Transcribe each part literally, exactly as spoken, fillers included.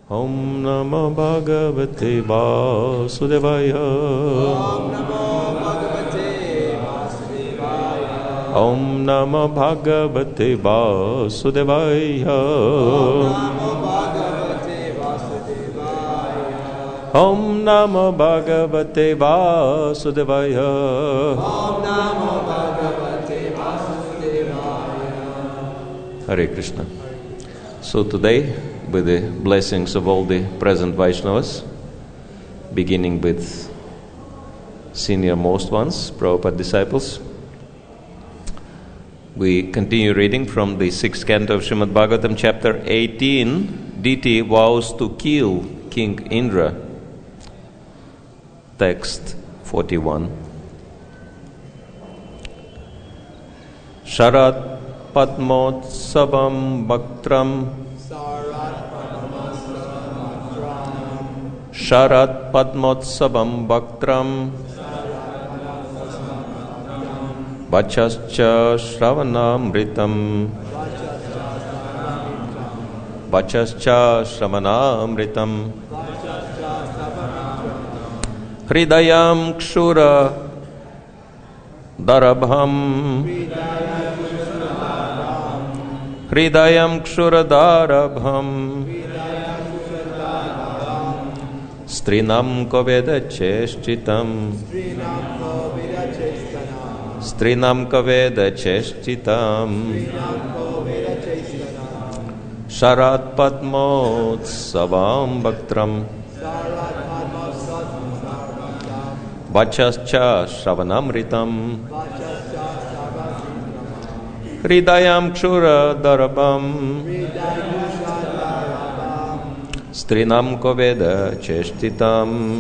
Om Namo Bhagavate Vasudevaya. Om Namo Bhagavate Vasudevaya. Om Namo Bhagavate Vasudevaya. Om Namo Bhagavate Vasudevaya. Om Namo Bhagavate Vasudevaya. Hare Krishna. So today, with the blessings of all the present Vaishnavas, beginning with senior most ones, Prabhupada disciples, we continue reading from the sixth canto of Srimad Bhagavatam, chapter eighteen. Diti vows to kill King Indra. Text forty-one. Sharat Padmotsavam Bhaktram. Sharat Padmotsavam Bhaktram. Vachascha Shravanamritam. Vachascha Shravanamritam. Hridayam Kshura Darabham. Hridayam Kshura Darabham. Strinam Koveda Cheshchitam. Strinam Koveda Cheshchitam. Sharat Padmotsavam Bhaktram. Vachascha Shravanamritam. Hridayam Kshura Darabham. Strinam Koveda Cheshtitam.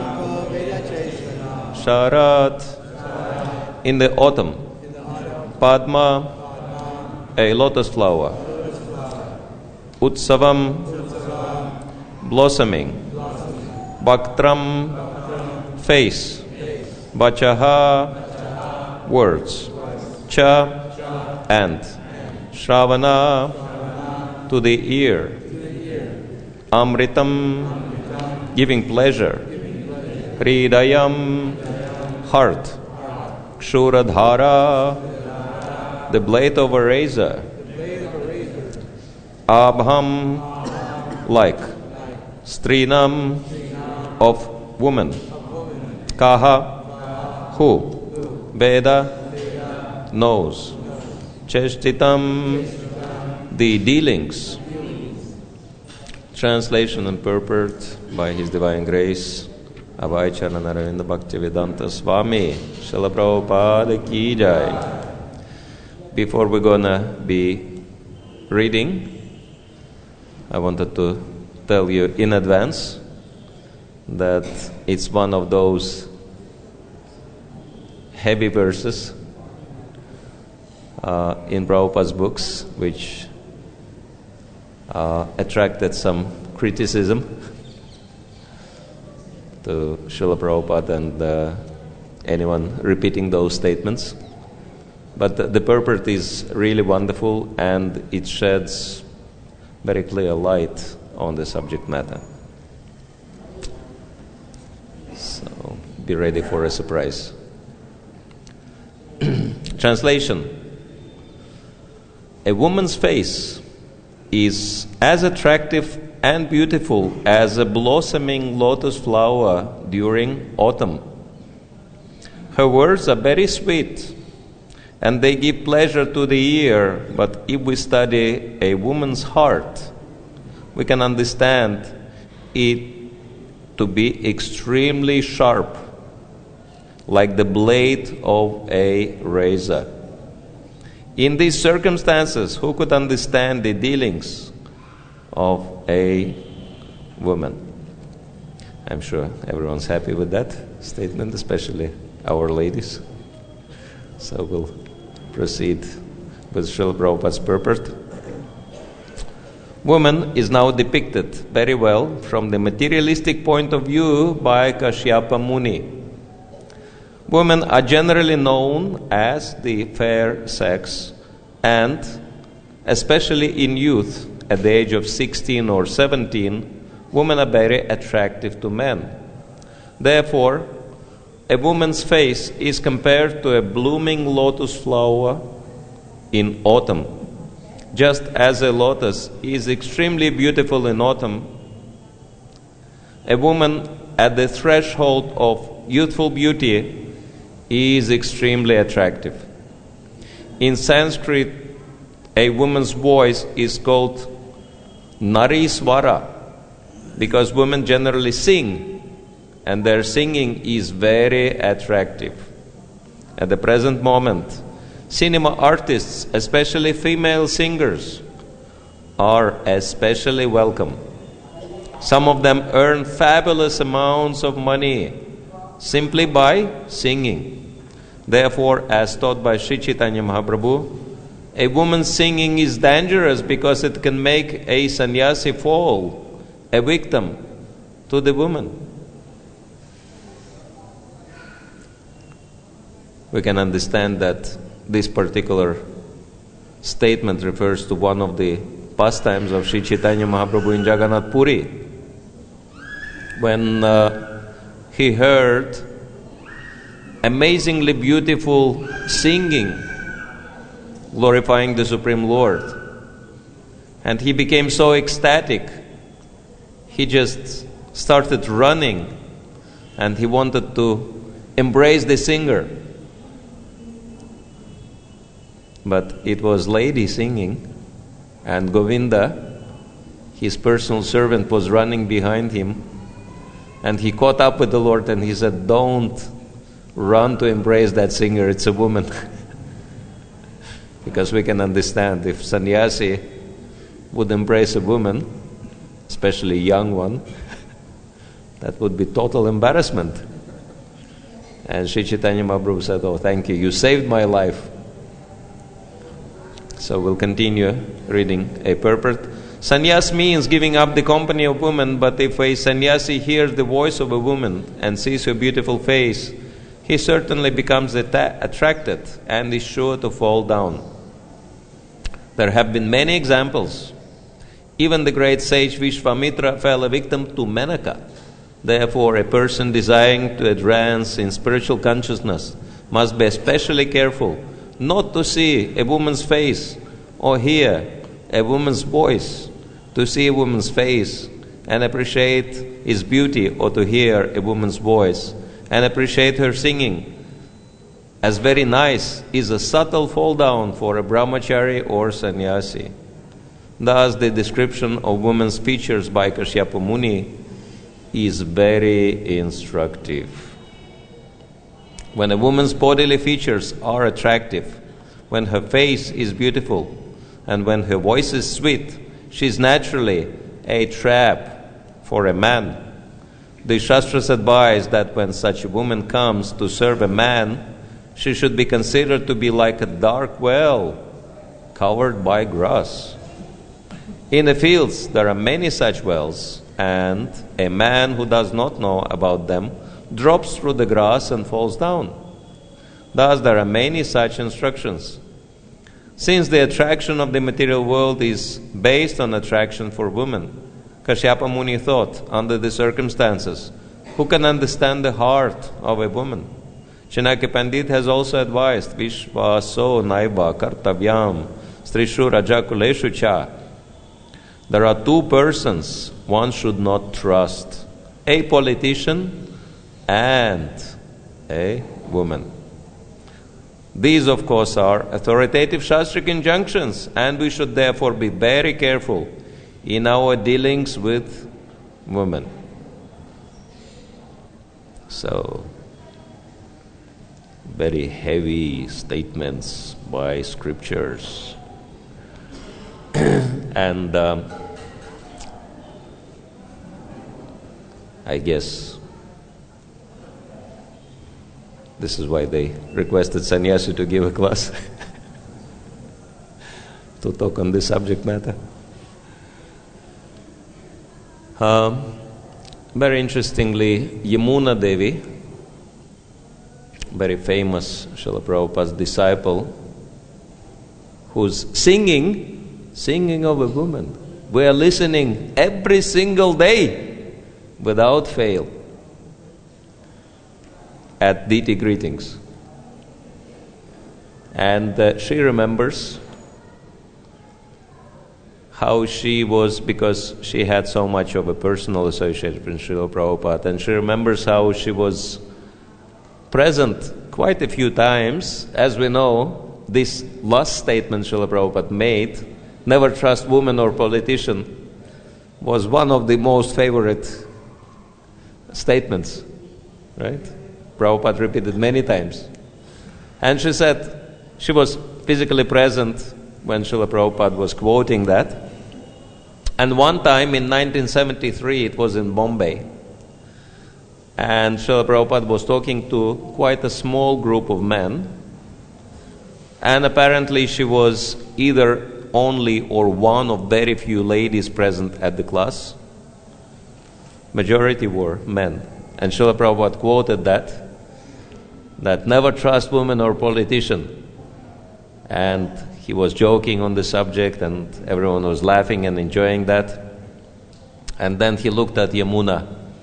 Sharat. In the autumn. Padma, a lotus flower. Utsavam, blossoming. Bhaktram, face. Vachaha, words. Cha, and. Shravana, to the ear. Amritam, giving pleasure. Hridayam, heart. Kshuradhara, the blade of a razor. Abham, like. Strinam, of woman. Kaha, who. Veda, knows. Cheshtitam, the dealings. Translation and purport by His Divine Grace, Abhay Charanaravinda Bhaktivedanta Swami, Srila Prabhupada Ki Jai. Before we're gonna be reading, I wanted to tell you in advance that it's one of those heavy verses uh, in Prabhupada's books which uh, attracted some criticism to Srila Prabhupada and uh, anyone repeating those statements. But the, the purport is really wonderful and it sheds very clear light on the subject matter. So be ready for a surprise. Translation. A woman's face is as attractive and beautiful as a blossoming lotus flower during autumn. Her words are very sweet and they give pleasure to the ear, but if we study a woman's heart, we can understand it to be extremely sharp, like the blade of a razor. In these circumstances, who could understand the dealings of a woman? I'm sure everyone's happy with that statement, especially our ladies. So we'll proceed with Srila Prabhupada's purport. Woman is now depicted very well from the materialistic point of view by Kashyapa Muni. Women are generally known as the fair sex, and especially in youth, at the age of sixteen or seventeen, women are very attractive to men. Therefore, a woman's face is compared to a blooming lotus flower in autumn. Just as a lotus is extremely beautiful in autumn, a woman at the threshold of youthful beauty is extremely attractive. In Sanskrit, a woman's voice is called Nari Swara, because women generally sing, and their singing is very attractive. At the present moment, cinema artists, especially female singers, are especially welcome. Some of them earn fabulous amounts of money simply by singing. Therefore, as taught by Sri Chaitanya Mahaprabhu, a woman's singing is dangerous because it can make a sannyasi fall, a victim to the woman. We can understand that this particular statement refers to one of the pastimes of Sri Chaitanya Mahaprabhu in Jagannath Puri, when uh, he heard amazingly beautiful singing glorifying the Supreme Lord. And he became so ecstatic, he just started running and he wanted to embrace the singer. But it was lady singing, and Govinda, his personal servant, was running behind him, and he caught up with the Lord and he said, "Don't run to embrace that singer, it's a woman." Because we can understand, if sannyasi would embrace a woman, especially a young one, that would be total embarrassment. And Sri Chaitanya Mahaprabhu said, "Oh, thank you, you saved my life." So we'll continue reading a purport. Sannyas means giving up the company of women, but if a sannyasi hears the voice of a woman and sees her beautiful face, he certainly becomes atta- attracted and is sure to fall down. There have been many examples. Even the great sage Vishvamitra fell a victim to Menaka. Therefore, a person desiring to advance in spiritual consciousness must be especially careful not to see a woman's face or hear a woman's voice, to see a woman's face and appreciate his beauty, or to hear a woman's voice and appreciate her singing as very nice is a subtle fall down for a brahmachari or sannyasi. Thus, the description of woman's features by Kashyapa Muni is very instructive. When a woman's bodily features are attractive, when her face is beautiful, and when her voice is sweet, she is naturally a trap for a man. The Shastras advise that when such a woman comes to serve a man, she should be considered to be like a dark well covered by grass. In the fields there are many such wells, and a man who does not know about them drops through the grass and falls down. Thus there are many such instructions. Since the attraction of the material world is based on attraction for women, Kashyapa Muni thought, under the circumstances, who can understand the heart of a woman? Chinakya Pandit has also advised, Vishvaso naiva kartavyam strishu rajakuleshu cha. There are two persons one should not trust, a politician and a woman. These, of course, are authoritative Shastric injunctions, and we should therefore be very careful in our dealings with women. So, very heavy statements by scriptures. and um, I guess this is why they requested sannyasi to give a class to talk on this subject matter. Um, very interestingly, Yamuna Devi, very famous Srila Prabhupada's disciple, who's singing, singing of a woman. We are listening every every single day, without fail, at D T Greetings. And uh, she remembers how she was, because she had so much of a personal association with Srila Prabhupada, and she remembers how she was present quite a few times. As we know, this last statement Srila Prabhupada made, never trust woman or politician, was one of the most favorite statements, right? Prabhupada repeated many times. And she said she was physically present when Srila Prabhupada was quoting that. And one time in nineteen seventy-three, it was in Bombay, and Srila Prabhupada was talking to quite a small group of men, and apparently she was either only or one of very few ladies present at the class. Majority were men. And Srila Prabhupada quoted that, that never trust woman or politician. And he was joking on the subject, and everyone was laughing and enjoying that. And then he looked at Yamuna,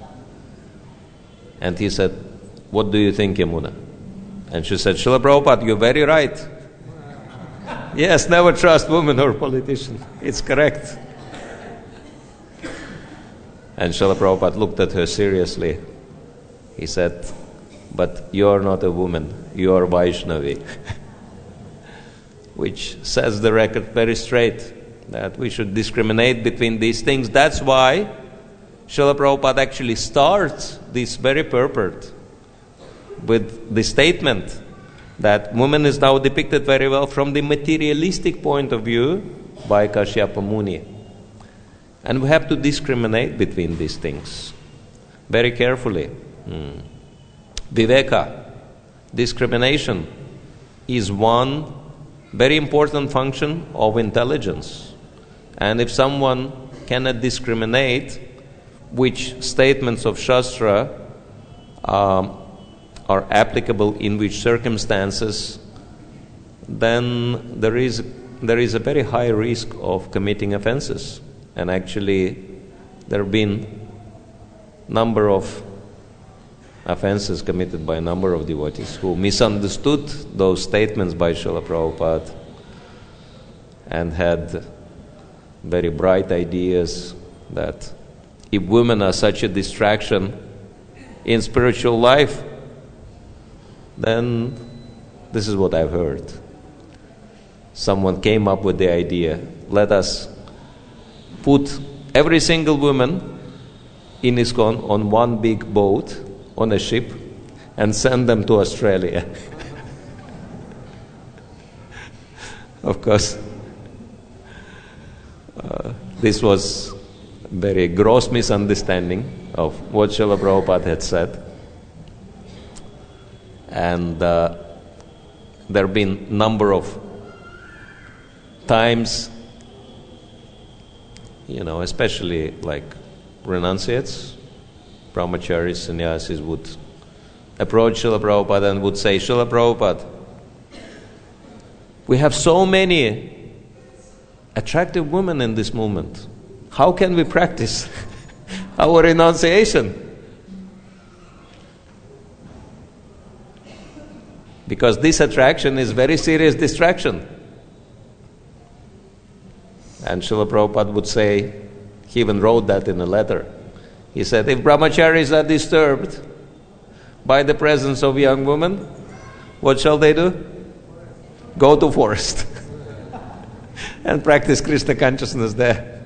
and he said, "What do you think, Yamuna?" And she said, "Srila Prabhupada, you're very right. Yes, never trust woman or politician. It's correct." And Srila Prabhupada looked at her seriously. He said, "But you're not a woman, you're Vaishnavi." Which says the record very straight, that we should discriminate between these things. That's why Srila Prabhupada actually starts this very purport with the statement that woman is now depicted very well from the materialistic point of view by Kashyapa Muni. And we have to discriminate between these things very carefully. Hmm. Viveka, discrimination, is one very important function of intelligence. And if someone cannot discriminate which statements of Shastra um, are applicable in which circumstances, then there is there is a very high risk of committing offenses. And actually, there have been number of offenses committed by a number of devotees who misunderstood those statements by Srila Prabhupada and had very bright ideas that if women are such a distraction in spiritual life, then this is what I've heard. Someone came up with the idea, let us put every single woman in ISKCON on one big boat, on a ship, and send them to Australia. Of course, uh, this was a very gross misunderstanding of what Srila Prabhupada had said. And uh, there have been number of times, you know, especially like renunciates, brahmacharis, sannyasis would approach Srila Prabhupada and would say, Srila Prabhupada, we have so many attractive women in this movement. How can we practice our renunciation? Because this attraction is very serious distraction. And Srila Prabhupada would say, he even wrote that in a letter. He said, if brahmacharis are disturbed by the presence of young women, what shall they do? Go to forest and practice Krishna consciousness there.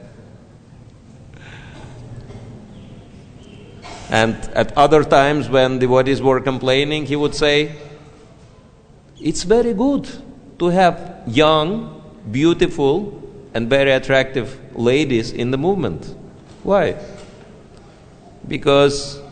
And at other times when devotees were complaining, he would say, it's very good to have young, beautiful, and very attractive ladies in the movement. Why? Because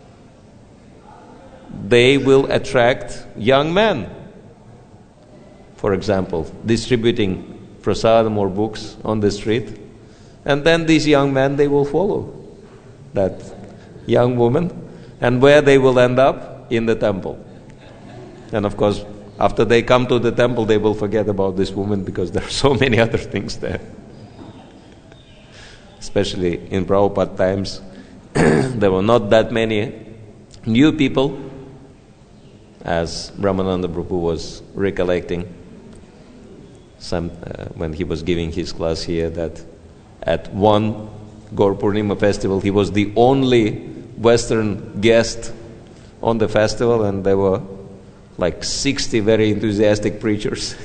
they will attract young men. For example, distributing prasadam or books on the street. And then these young men, they will follow that young woman. And where they will end up? In the temple. And of course, after they come to the temple, they will forget about this woman because there are so many other things there. especially in Prabhupada times, there were not that many new people, as Brahmananda Prabhu was recollecting some, uh, when he was giving his class here, that at one Gaur Purnima festival he was the only Western guest on the festival, and there were like sixty very enthusiastic preachers.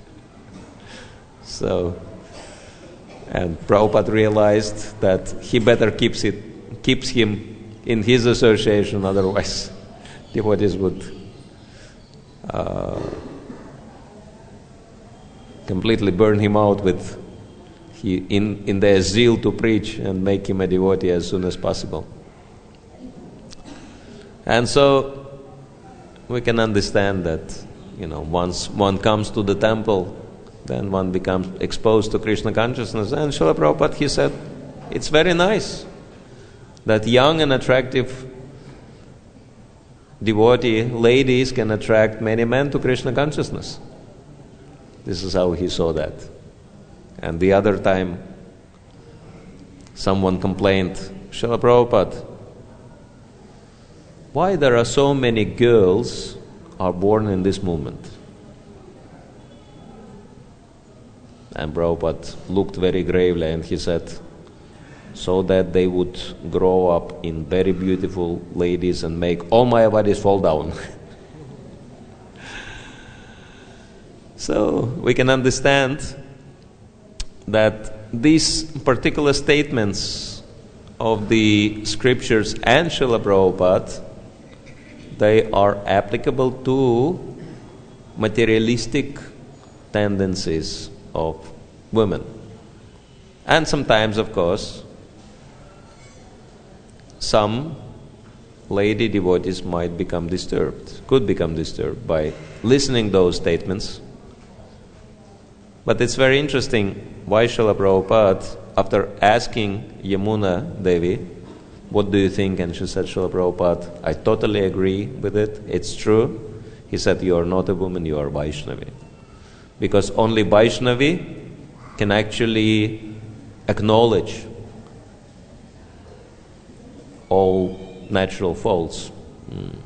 So, and Prabhupada realized that he better keeps it, keeps him in his association, otherwise devotees would uh, completely burn him out with he, in, in their zeal to preach and make him a devotee as soon as possible. And so we can understand that, you know, once one comes to the temple, then one becomes exposed to Krishna consciousness. And Srila Prabhupada, he said, it's very nice that young and attractive devotee ladies can attract many men to Krishna consciousness. This is how he saw that. And the other time, someone complained, Srila Prabhupada, why there are so many girls are born in this moment? And Prabhupada looked very gravely and he said, so that they would grow up in very beautiful ladies and make all Mayavadis fall down. So we can understand that these particular statements of the scriptures and Srila Prabhupada, they are applicable to materialistic tendencies of women. And sometimes, of course, some lady devotees might become disturbed, could become disturbed by listening those statements. But it's very interesting why Srila Prabhupada, after asking Yamuna Devi, what do you think? And she said, Srila Prabhupada, I totally agree with it. It's true. He said, you are not a woman, you are Vaishnavi. Because only Vaishnavi can actually acknowledge all natural faults. Mm.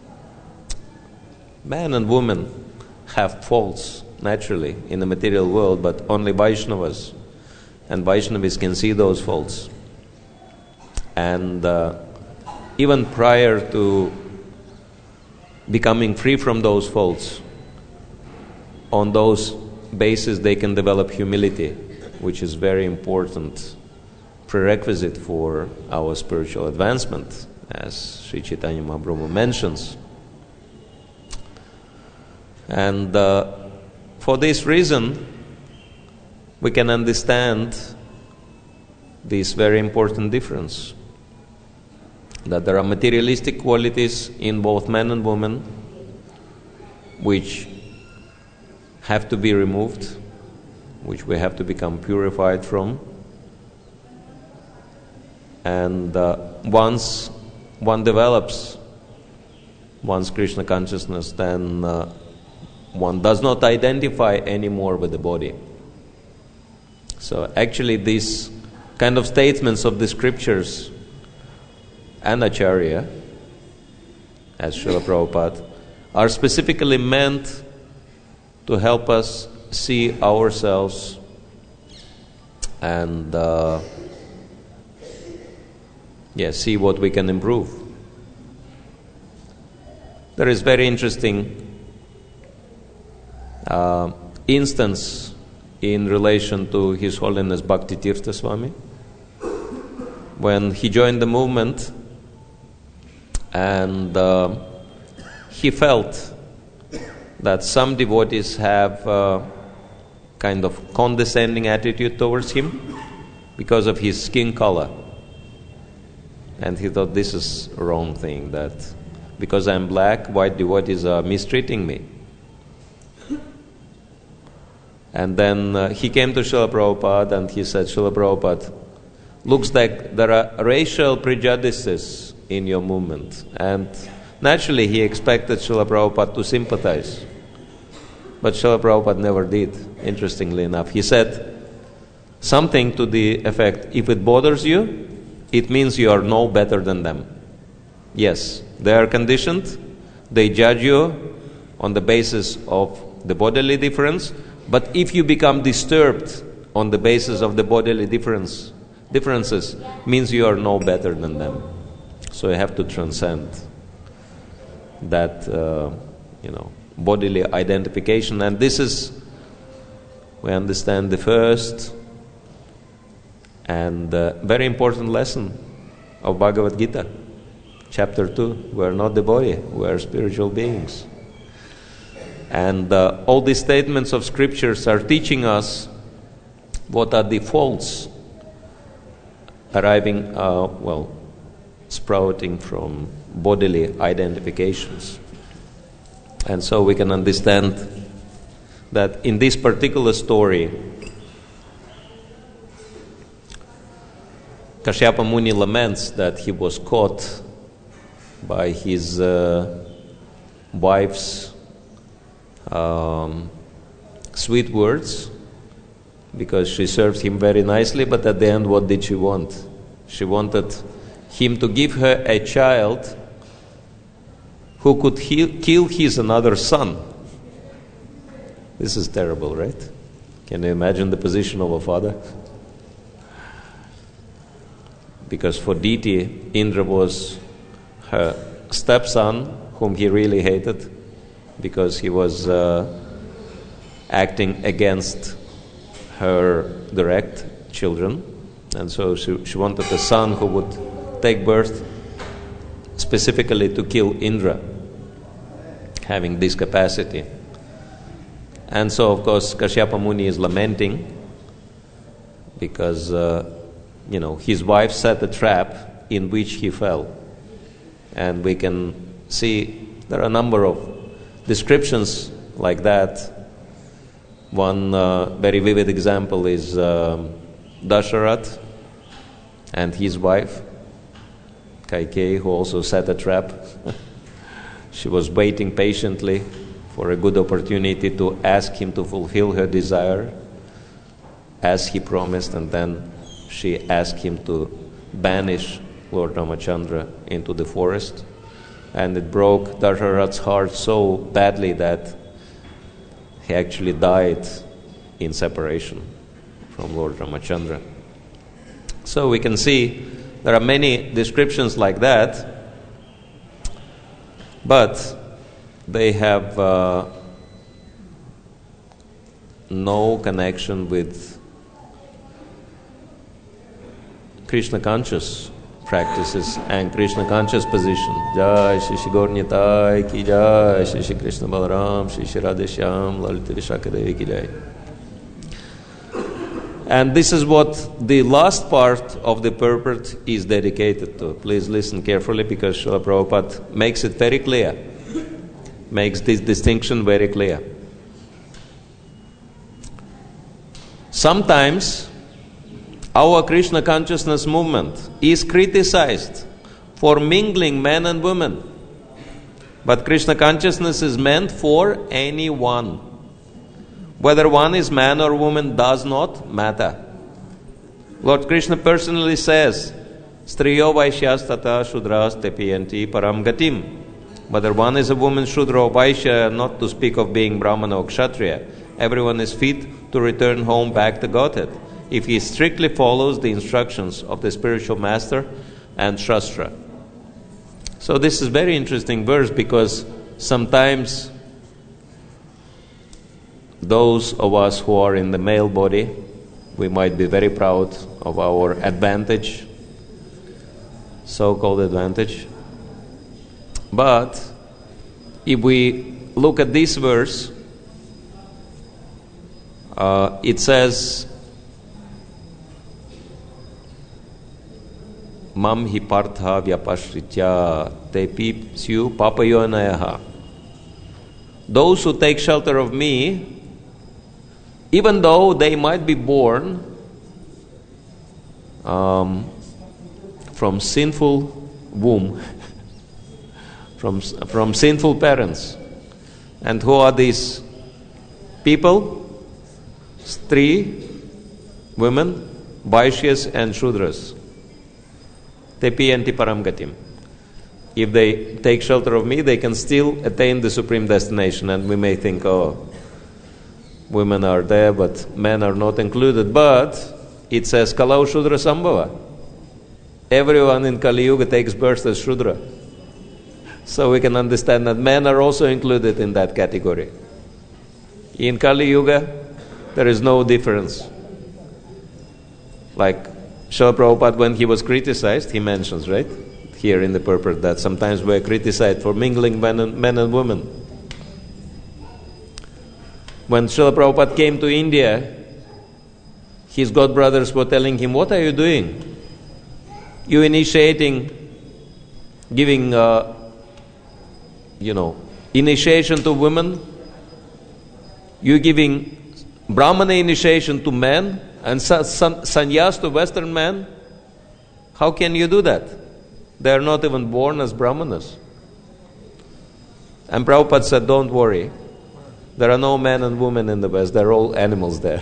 Man and woman have faults naturally in the material world, but only Vaishnavas and Vaishnavis can see those faults. And uh, even prior to becoming free from those faults, on those bases they can develop humility, which is very important prerequisite for our spiritual advancement, as Sri Chaitanya Mahaprabhu mentions. And uh, for this reason, we can understand this very important difference, that there are materialistic qualities in both man and woman which have to be removed, which we have to become purified from. And uh, once one develops one's Krishna consciousness, then uh, one does not identify anymore with the body. So actually these kind of statements of the scriptures and Acharya, as Srila Prabhupada, are specifically meant to help us see ourselves and uh, yeah, see what we can improve. There is very interesting uh, instance in relation to His Holiness Bhakti Tirtha Swami. When he joined the movement, and uh, he felt that some devotees have a kind of condescending attitude towards him because of his skin color. And he thought, this is a wrong thing, that because I'm black, white devotees are mistreating me. And then uh, he came to Srila Prabhupada and he said, Srila Prabhupada, looks like there are racial prejudices in your movement. And naturally he expected Srila Prabhupada to sympathize. But Srila Prabhupada never did, interestingly enough. He said, something to the effect, if it bothers you, it means you are no better than them. Yes, they are conditioned, they judge you on the basis of the bodily difference, but if you become disturbed on the basis of the bodily difference, differences, means you are no better than them. So you have to transcend that, uh, you know, bodily identification. And this is, we understand, the first and uh, very important lesson of Bhagavad Gita, chapter two. We are not the body, we are spiritual beings. And uh, all these statements of scriptures are teaching us what are the faults arriving, uh, well, sprouting from bodily identifications. And so we can understand that in this particular story, Kashyapa Muni laments that he was caught by his uh, wife's um, sweet words, because she served him very nicely, but at the end, what did she want? She wanted him to give her a child who could he- kill his another son. This is terrible, right? Can you imagine the position of a father? Because for Diti, Indra was her stepson, whom he really hated, because he was uh, acting against her direct children. And so she, she wanted a son who would take birth specifically to kill Indra, having this capacity. And so, of course, Kashyapa Muni is lamenting because, uh, you know, his wife set a trap in which he fell. And we can see there are a number of descriptions like that. One uh, very vivid example is um, Dasharat and his wife, Kaikeyi, who also set a trap. She was waiting patiently for a good opportunity to ask him to fulfill her desire as he promised, and then she asked him to banish Lord Ramachandra into the forest. And it broke Dasharat's heart so badly that he actually died in separation from Lord Ramachandra. So we can see there are many descriptions like that, but they have uh, no connection with Krishna conscious practices and Krishna conscious position. Jai Shri Shri Gaur Nitai ki jai, Shri Shri Krishna Balaram, Shri Shri Radhe Shyam, Lalita Vishakadevi ki jai. And this is what the last part of the purport is dedicated to. Please listen carefully, because Srila Prabhupada makes it very clear, makes this distinction very clear. Sometimes our Krishna consciousness movement is criticized for mingling men and women. But Krishna consciousness is meant for anyone. Whether one is man or woman does not matter. Lord Krishna personally says, Striyo Vaishyas tata Shudras tepiyanti param gatim. Whether one is a woman, Shudra or Vaishya, not to speak of being Brahmana or Kshatriya, everyone is fit to return home back to Godhead, if he strictly follows the instructions of the spiritual master and Shastra. So this is very interesting verse, because sometimes those of us who are in the male body, we might be very proud of our advantage, so-called advantage. But if we look at this verse, uh, it says, Mam hi partha vyapashritya tepi syu papayonaya. Those who take shelter of me, even though they might be born um, from sinful womb, from, from sinful parents. And who are these people? Stri, women, Vaishyas and Shudras. Te piyanti param gatim. If they take shelter of me, they can still attain the supreme destination. And we may think, oh, women are there, but men are not included. But it says, Kalau Shudra Sambhava. Everyone in Kali Yuga takes birth as Shudra. So we can understand that men are also included in that category. In Kali Yuga, there is no difference. Like Srila Prabhupada, when he was criticized, he mentions, right, here in the purport, that sometimes we're criticized for mingling men and, men and women. When Srila Prabhupada came to India, his godbrothers were telling him, what are you doing? You initiating, giving, uh, you know, initiation to women. You giving Brahmana initiation to men and sa- san- sannyas to Western men. How can you do that? They are not even born as Brahmanas. And Prabhupada said, don't worry. There are no men and women in the West. They're all animals there.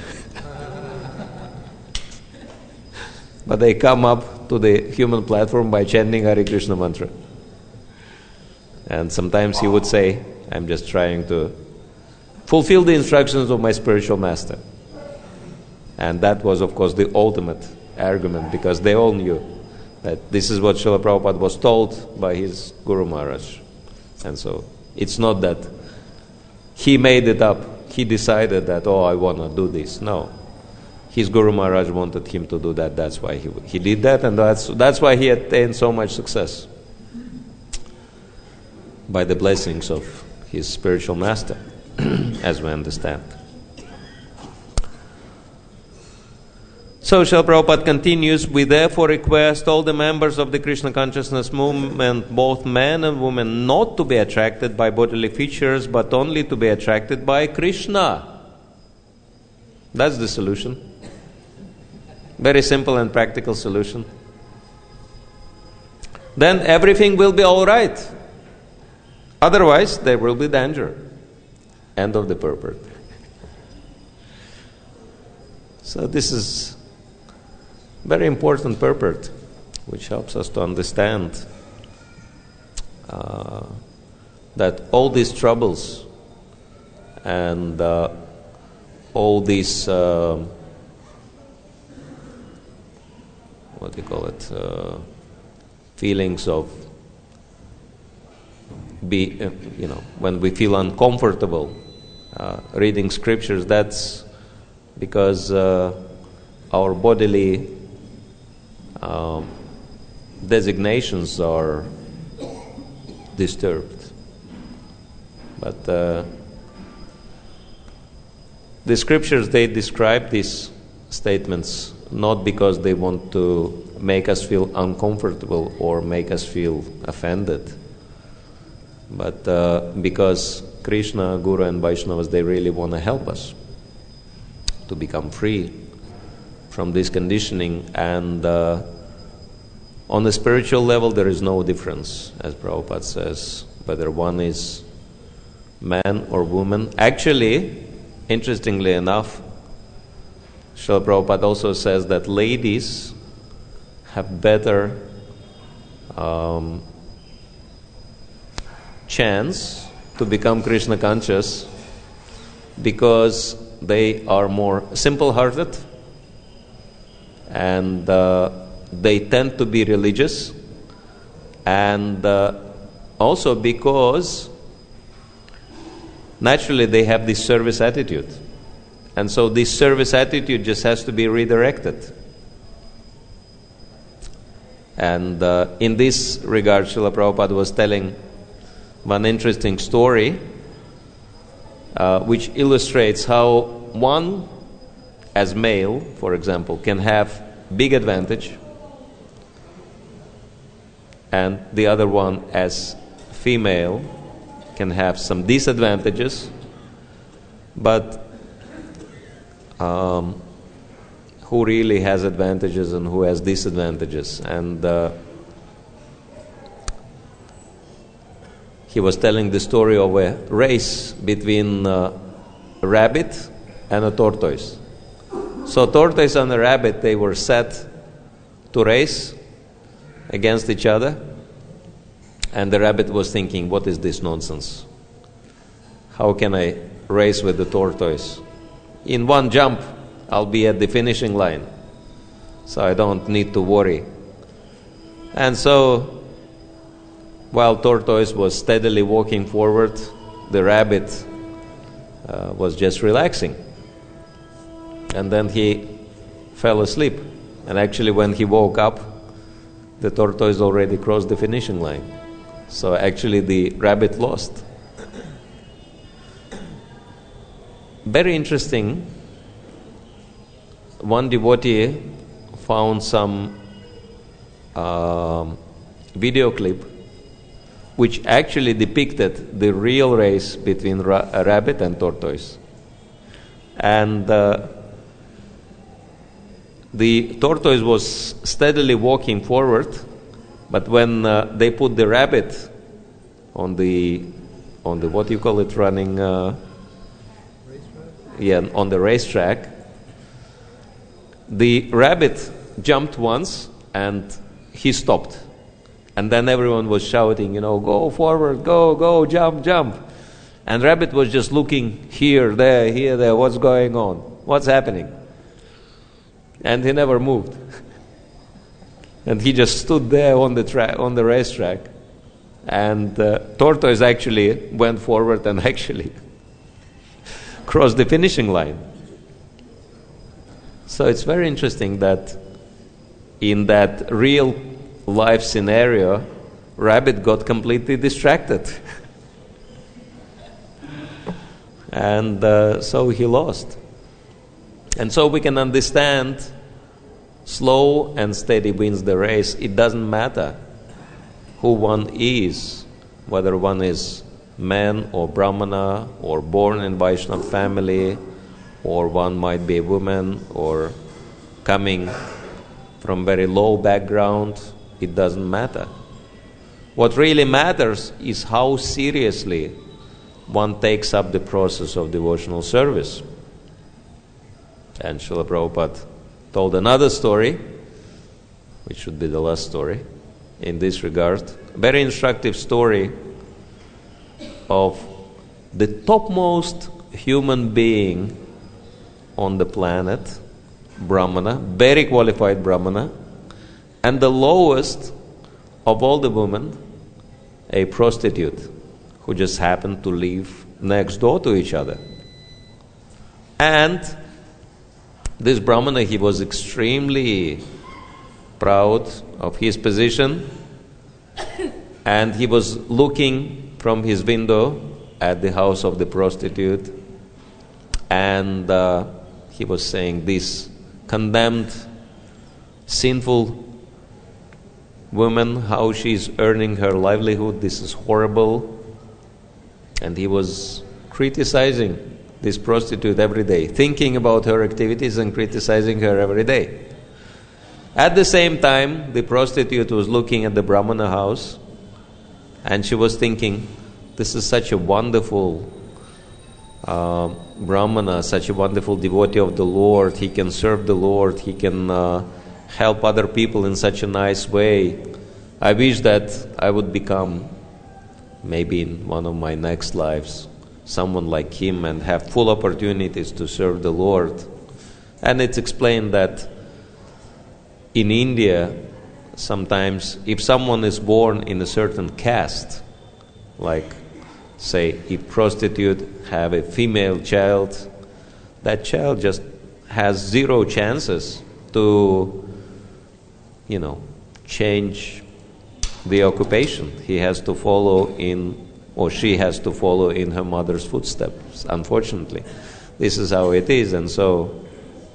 But they come up to the human platform by chanting Hare Krishna mantra. And sometimes he would say, I'm just trying to fulfill the instructions of my spiritual master. And that was, of course, the ultimate argument, because they all knew that this is what Srila Prabhupada was told by his Guru Maharaj. And so it's not that he made it up, he decided that, oh, I want to do this. No. His Guru Maharaj wanted him to do that. That's why he he did that, and that's that's why he attained so much success, by the blessings of his spiritual master, as we understand. So Srila Prabhupada continues, we therefore request all the members of the Krishna consciousness movement, both men and women, not to be attracted by bodily features, but only to be attracted by Krishna. That's the solution. Very simple and practical solution. Then everything will be all right. Otherwise, there will be danger. End of the purport. So this is very important purport, which helps us to understand uh, that all these troubles and uh, all these uh, what do you call it, uh, feelings of be, uh, you know, when we feel uncomfortable uh, reading scriptures, that's because uh, our bodily uh, designations are disturbed. But uh, the scriptures, they describe these statements not because they want to make us feel uncomfortable or make us feel offended, but uh, because Krishna, Guru and Vaishnavas, they really want to help us to become free from this conditioning. And uh, on the spiritual level, there is no difference, as Prabhupada says, whether one is man or woman. Actually, interestingly enough, Srila Prabhupada also says that ladies have better um, chance to become Krishna conscious because they are more simple-hearted and uh, they tend to be religious, and uh, also because naturally they have this service attitude. And so this service attitude just has to be redirected. And uh, in this regard, Srila Prabhupada was telling one interesting story uh, which illustrates how one, as male, for example, can have big advantage, and the other one, as female, can have some disadvantages, but Um, who really has advantages and who has disadvantages. And uh, he was telling the story of a race between uh, a rabbit and a tortoise. So tortoise and the rabbit, they were set to race against each other. And the rabbit was thinking, what is this nonsense? How can I race with the tortoise? In one jump, I'll be at the finishing line. So I don't need to worry. And so, while tortoise was steadily walking forward, the rabbit uh, was just relaxing. And then he fell asleep. And actually when he woke up, the tortoise already crossed the finishing line. So actually the rabbit lost. Very interesting. One devotee found some uh, video clip which actually depicted the real race between ra- a rabbit and tortoise. And uh, the tortoise was steadily walking forward, but when uh, they put the rabbit on the on the what do you call it running uh, yeah on the racetrack, the rabbit jumped once and he stopped, and then everyone was shouting, you know, go forward, go, go, jump, jump, and rabbit was just looking here, there, here, there, what's going on, what's happening, and he never moved. And he just stood there on the track, on the racetrack. And uh, tortoise actually went forward and actually crossed the finishing line. So it's very interesting that in that real life scenario, rabbit got completely distracted. And uh, so he lost. And so we can understand slow and steady wins the race. It doesn't matter who one is, whether one is man or brahmana or born in Vaishnava family, or one might be a woman or coming from very low background. It doesn't matter. What really matters is how seriously one takes up the process of devotional service. And Srila Prabhupada told another story, which should be the last story in this regard, a very instructive story of the topmost human being on the planet, Brahmana, very qualified Brahmana, and the lowest of all the women, a prostitute who just happened to live next door to each other. And this Brahmana, he was extremely proud of his position, and he was looking from his window at the house of the prostitute, and uh, he was saying, this condemned, sinful woman, how she's earning her livelihood, this is horrible. And he was criticizing this prostitute every day, thinking about her activities and criticizing her every day. At the same time, the prostitute was looking at the Brahmana house, and she was thinking, this is such a wonderful uh, Brahmana, such a wonderful devotee of the Lord. He can serve the Lord, he can uh, help other people in such a nice way. I wish that I would become, maybe in one of my next lives, someone like him and have full opportunities to serve the Lord. And it's explained that in India, sometimes if someone is born in a certain caste, like say if prostitute have a female child, that child just has zero chances to, you know, change the occupation. He has to follow in, or she has to follow in her mother's footsteps, unfortunately. This is how it is. And so,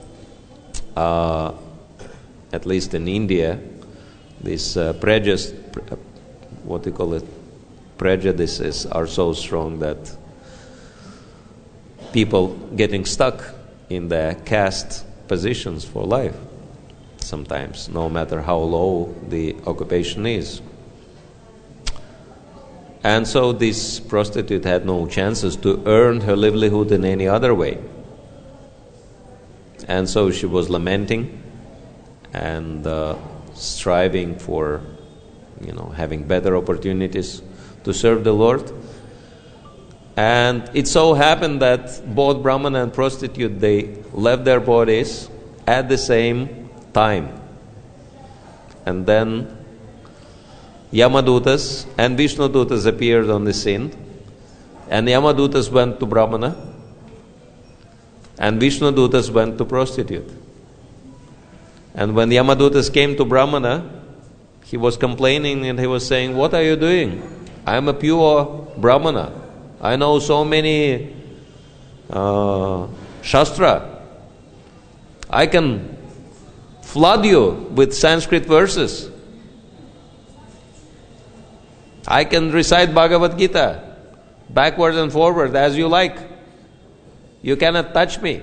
uh, at least in India, this uh, prejudice, pre- what do you call it, prejudices are so strong that people getting stuck in their caste positions for life sometimes, no matter how low the occupation is. And so this prostitute had no chances to earn her livelihood in any other way. And so she was lamenting and uh, striving for, you know, having better opportunities to serve the Lord. And it so happened that both Brahmana and prostitute, they left their bodies at the same time. And then Yamadutas and Vishnudutas appeared on the scene. And Yamadutas went to Brahmana and Vishnudutas went to prostitute. And when Yamadutas came to Brahmana, he was complaining and he was saying, "What are you doing? I am a pure Brahmana. I know so many uh, Shastra. I can flood you with Sanskrit verses. I can recite Bhagavad Gita backwards and forward as you like. You cannot touch me."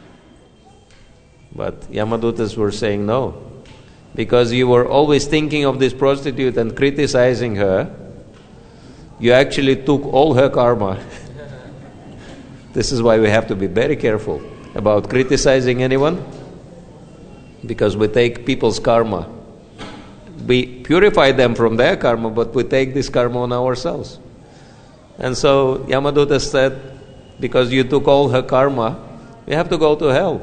But Yamadutas were saying, "No, because you were always thinking of this prostitute and criticizing her, you actually took all her karma." This is why we have to be very careful about criticizing anyone, because we take people's karma. We purify them from their karma, but we take this karma on ourselves. And so Yamaduta said, because you took all her karma, you have to go to hell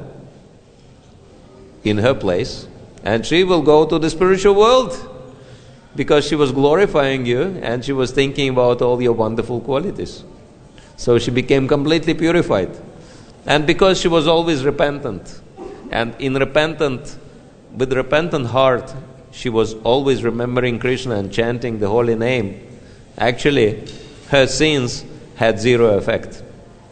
in her place, and she will go to the spiritual world because she was glorifying you and she was thinking about all your wonderful qualities. So she became completely purified. And because she was always repentant, and in repentant, with repentant heart, she was always remembering Krishna and chanting the holy name, actually her sins had zero effect.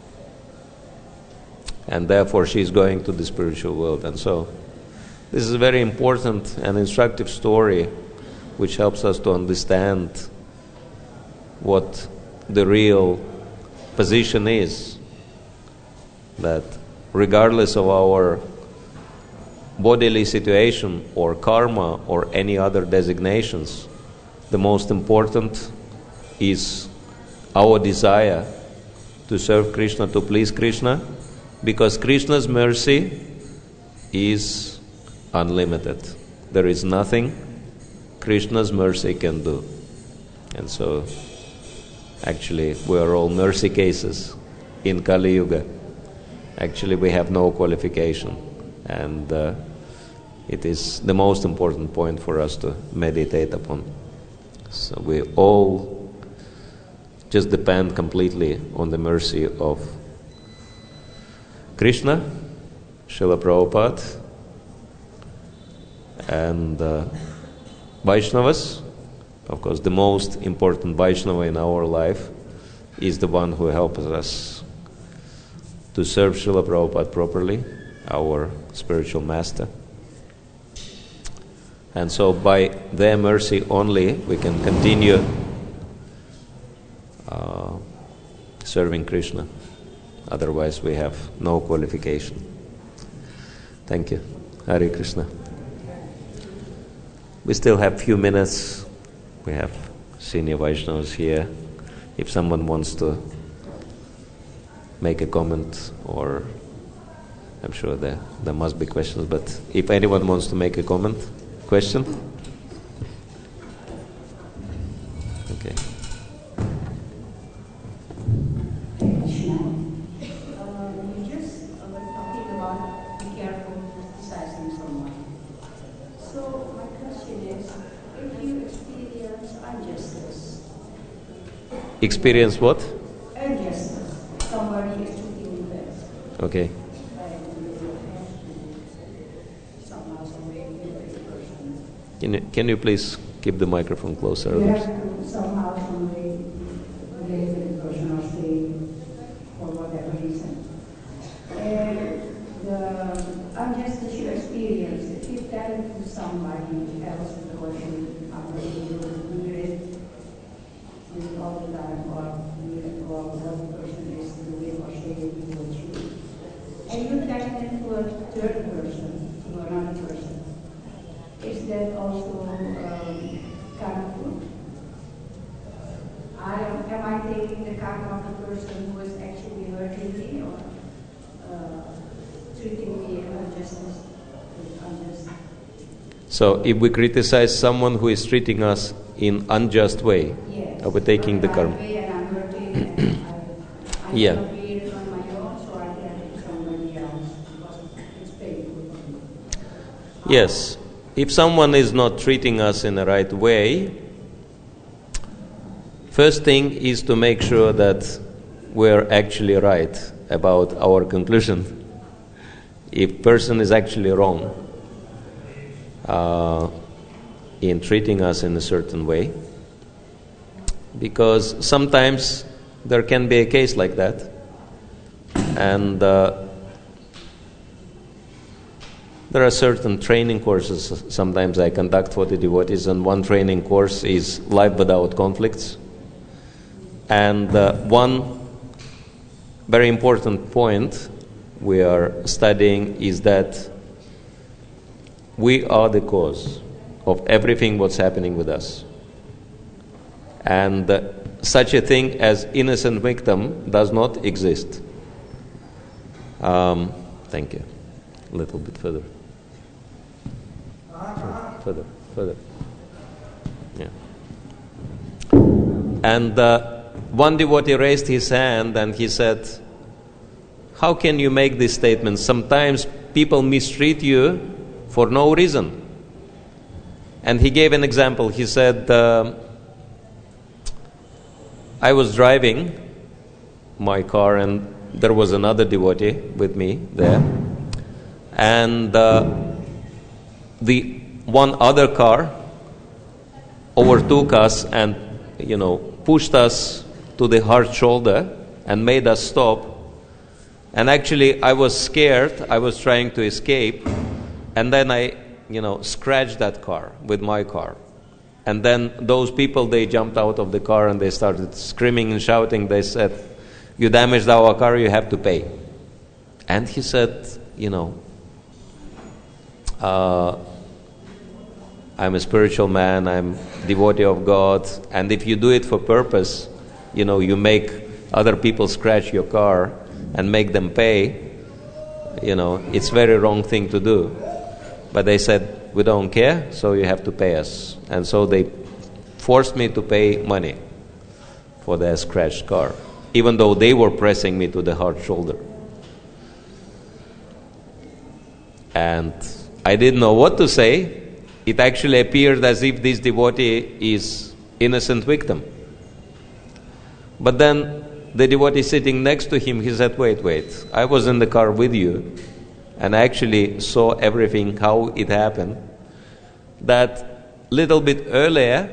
And therefore she is going to the spiritual world. And so this is a very important and instructive story which helps us to understand what the real position is. That regardless of our bodily situation or karma or any other designations, the most important is our desire to serve Krishna, to please Krishna, because Krishna's mercy is unlimited. There is nothing Krishna's mercy can do. And so, actually, we are all mercy cases in Kali Yuga. Actually, we have no qualification. And uh, it is the most important point for us to meditate upon. So we all just depend completely on the mercy of Krishna, Srila Prabhupada, and uh, Vaishnavas. Of course, the most important Vaishnava in our life is the one who helps us to serve Srila Prabhupada properly, our spiritual master. And so by their mercy only we can continue uh, serving Krishna. Otherwise we have no qualification. Thank you. Hare Krishna. We still have few minutes. We have senior Vaishnavas here. If someone wants to make a comment, or I'm sure there, there must be questions, but if anyone wants to make a comment, question? Okay. Experience what? Injustice. Somebody is treating you bad. Okay. Somehow, some way, a person. Can you, can you please keep the microphone closer? You have to somehow, some way, relate to the person or say, for whatever reason. And the injustice you experience, if you tell it to somebody else, the person, after you do it, all the time, or or what the person is doing or saying towards you. And you tell it to a third person, to another person. Is that also um, karma fruit? I am I taking the karma of the person who is actually hurting me or uh, treating me unjustly? unjustness is unjust. So if we criticize someone who is treating us in unjust way, Yes. are we taking the I karma? pay and I'm hurting and I, I Yeah. cannot pay it on my own, so I can take somebody else because it's painful for me. Yes. If someone is not treating us in the right way, first thing is to make sure that we're actually right about our conclusion. If person is actually wrong uh, in treating us in a certain way, because sometimes there can be a case like that, and uh, there are certain training courses sometimes I conduct for the devotees, and one training course is Life Without Conflicts. And uh, one very important point we are studying is that we are the cause of everything what's happening with us. And uh, such a thing as innocent victim does not exist. Um, thank you. A little bit further. Further, further. Yeah. And uh, one devotee raised his hand and he said, how can you make this statement? Sometimes people mistreat you for no reason. And he gave an example. He said, uh, I was driving my car and there was another devotee with me there. And uh, the one other car overtook us and, you know, pushed us to the hard shoulder and made us stop. And actually, I was scared. I was trying to escape. And then I, you know, scratched that car with my car. And then those people, they jumped out of the car and they started screaming and shouting. They said, you damaged our car, you have to pay. And he said, you know, uh, I'm a spiritual man, I'm devotee of God, and if you do it for purpose, you know, you make other people scratch your car and make them pay, you know, it's very wrong thing to do. But they said, we don't care, so you have to pay us. And so they forced me to pay money for their scratched car, even though they were pressing me to the hard shoulder. And I didn't know what to say. It actually appeared as if this devotee is innocent victim. But then the devotee sitting next to him, he said, wait, wait, I was in the car with you and I actually saw everything, how it happened. That little bit earlier,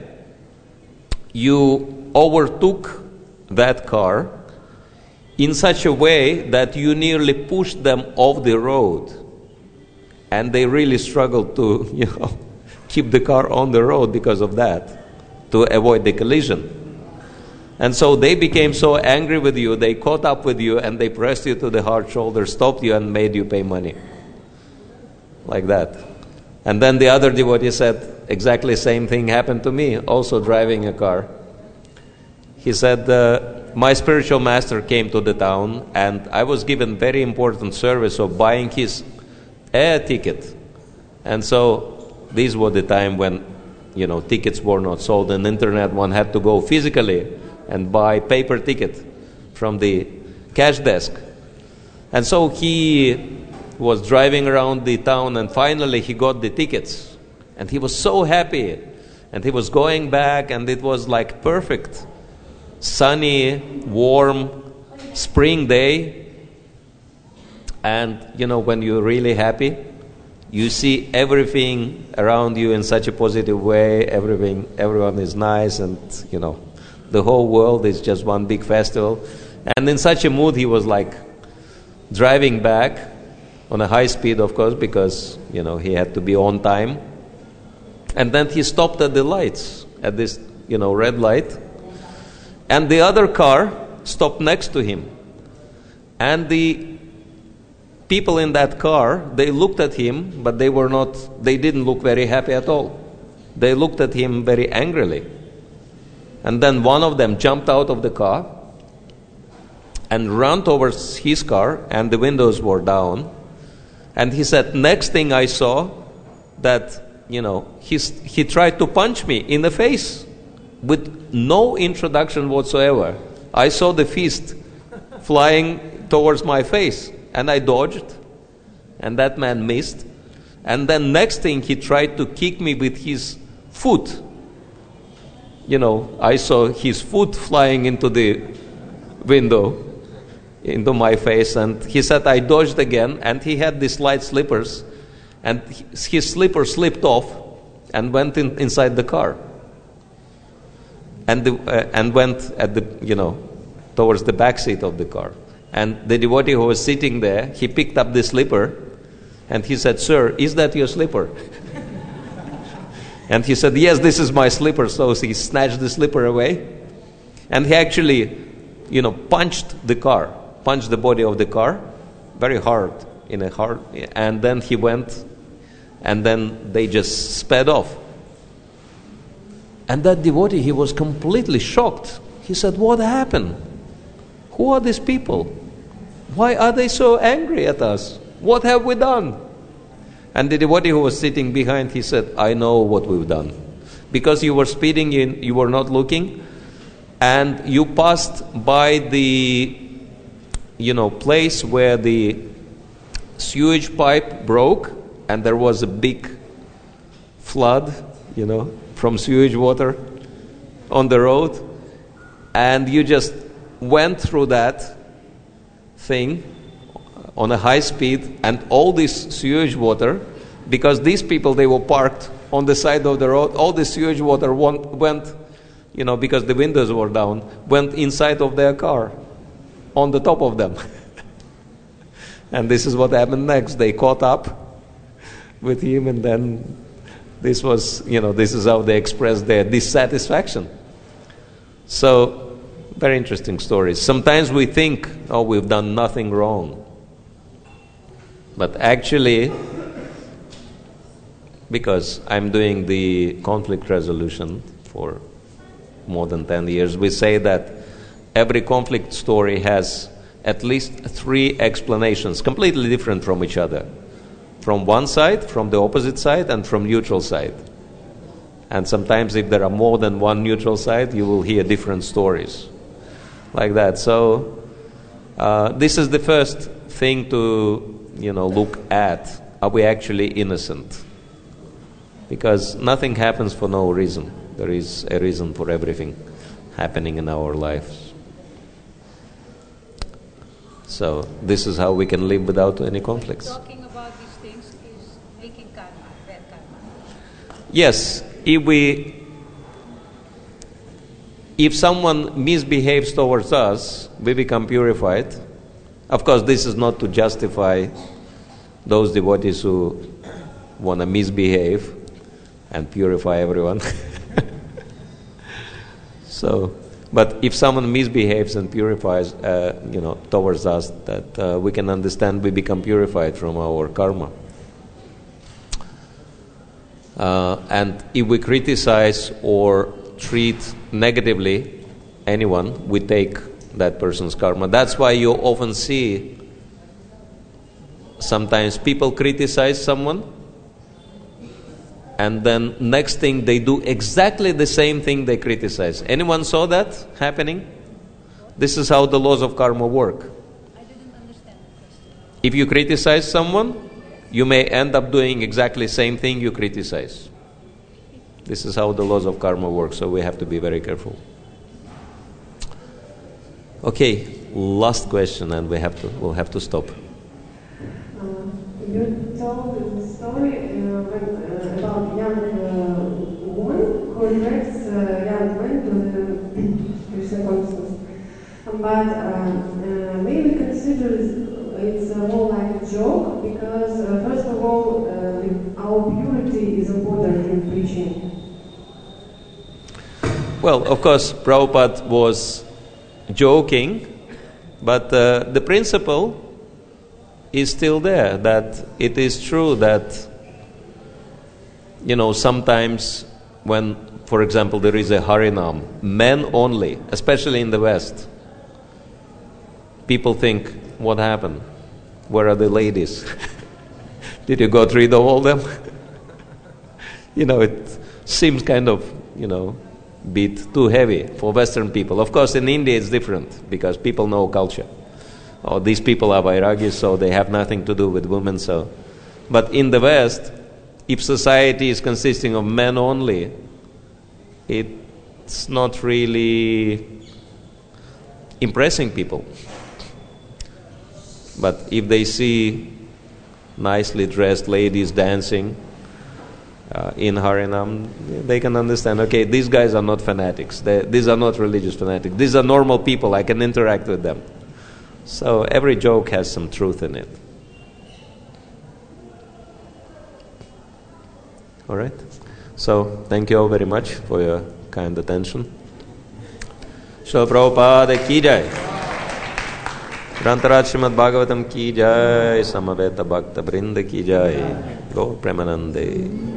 you overtook that car in such a way that you nearly pushed them off the road. And they really struggled to, you know, keep the car on the road because of that, to avoid the collision. And so they became so angry with you, they caught up with you and they pressed you to the hard shoulder, stopped you and made you pay money. Like that. And then the other devotee said, exactly same thing happened to me, also driving a car. He said, uh, my spiritual master came to the town and I was given very important service of buying his air ticket. And so these were the time when, you know, tickets were not sold on the internet. One had to go physically and buy paper ticket from the cash desk. And so he was driving around the town and finally he got the tickets. And he was so happy. And he was going back and it was like perfect, sunny, warm, spring day. And, you know, when you're really happy, you see everything around you in such a positive way. Everything, everyone is nice and, you know, the whole world is just one big festival. And in such a mood, he was like driving back on a high speed, of course, because, you know, he had to be on time. And then he stopped at the lights, at this, you know, red light. And the other car stopped next to him. And the people in that car, they looked at him, but they were not, they didn't look very happy at all. They looked at him very angrily. And then one of them jumped out of the car and ran towards his car, and the windows were down. And he said, next thing I saw that, you know, he's, he tried to punch me in the face with no introduction whatsoever. I saw the fist flying towards my face, and I dodged, and that man missed. And then next thing, he tried to kick me with his foot. You know, I saw his foot flying into the window, into my face, and he said I dodged again, and he had these light slippers, and his slipper slipped off and went in, inside the car, and the, uh, and went at the, you know, towards the back seat of the car. And the devotee who was sitting there, he picked up the slipper, and he said, "Sir, is that your slipper?" And he said, "Yes, this is my slipper." So he snatched the slipper away, and he actually, you know, punched the car, punched the body of the car, very hard, in a hard, and then he went, and then they just sped off. And that devotee, he was completely shocked. He said, "What happened? Who are these people? Why are they so angry at us? What have we done?" And the devotee who was sitting behind, he said, "I know what we've done. Because you were speeding in, you were not looking, and you passed by the, you know, place where the sewage pipe broke, and there was a big flood, you know, from sewage water on the road, and you just went through that thing on a high speed, and all this sewage water, because these people, they were parked on the side of the road, all the sewage water went, went, you know, because the windows were down, went inside of their car, on the top of them." And this is what happened next. They caught up with him, and then this was, you know, this is how they expressed their dissatisfaction. So, very interesting stories. Sometimes we think, oh, we've done nothing wrong. But actually, because I'm doing the conflict resolution for more than ten years, we say that every conflict story has at least three explanations, completely different from each other. From one side, from the opposite side, and from neutral side. And sometimes if there are more than one neutral side, you will hear different stories. Like that. So, uh, this is the first thing to, you know, look at. Are we actually innocent? Because nothing happens for no reason. There is a reason for everything happening in our lives. So this is how we can live without any conflicts. Talking about these things is making karma, bad karma. Yes, if we, if someone misbehaves towards us, we become purified. Of course, this is not to justify those devotees who want to misbehave and purify everyone. So, but if someone misbehaves and purifies, uh, you know, towards us, that uh, we can understand we become purified from our karma. Uh, and if we criticize or treat negatively anyone, we take that person's karma. That's why you often see sometimes people criticize someone, and then next thing they do exactly the same thing they criticize. Anyone saw that happening? This is how the laws of karma work. I didn't understand the question. If you criticize someone, you may end up doing exactly the same thing you criticize. This is how the laws of karma work, so we have to be very careful. Okay, last question, and we have to we'll have to stop. Uh, you told the story uh, when, uh, about young uh, woman who attracts uh, young men to the Krishna consciousness. But uh, uh, maybe consider it's uh, more like a joke, because uh, first of all, uh, the, our purity is important in preaching. Well, of course, Prabhupada was joking, but uh, the principle is still there, that it is true that, you know, sometimes when, for example, there is a Harinam, men only, especially in the West, people think, what happened? Where are the ladies? Did you go through all them? You know, it seems kind of, you know, bit too heavy for Western people. Of course, in India it's different because people know culture. Oh, these people are Vairagis, so they have nothing to do with women. So, but in the West, if society is consisting of men only, it's not really impressing people. But if they see nicely dressed ladies dancing uh, in Harinam, they can understand, okay, these guys are not fanatics. They, these are not religious fanatics. These are normal people. I can interact with them. So every joke has some truth in it. All right? So thank you all very much for your kind attention. Srila Prabhupada ki jai. Grantaraj Srimad Bhagavatam ki jai. Samaveta Bhakta Brinda ki jai. Gaur Premanande.